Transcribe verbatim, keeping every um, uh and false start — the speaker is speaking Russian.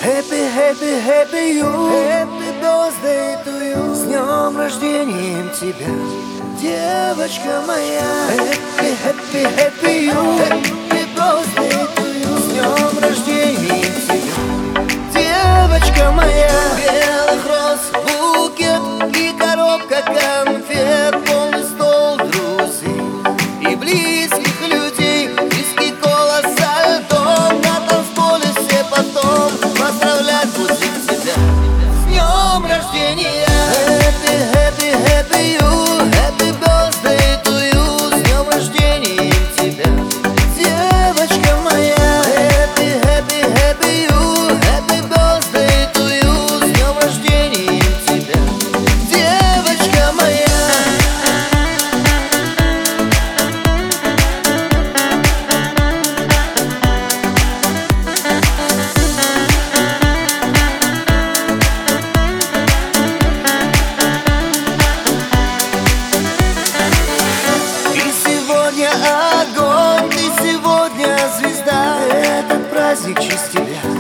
Happy, happy, happy you, happy birthday to you. С днем рождения тебя, девочка моя. Happy, happy, happy you, happy birthday to you. С днем рождения тебя, девочка моя. Белых роз букет и коробка конфет, полный стол друзей и близких людей, виски, кола со льдом. На танцполе все потом поздравлять будем тебя с днем рождения. Happy, happy, happy you, happy birthday to you. С днем рождения тебя, девочка моя. Happy, happy, happy you, happy birthday to you. С днем рождения тебя, девочка моя. Огонь, ты сегодня звезда. Этот праздник в честь тебя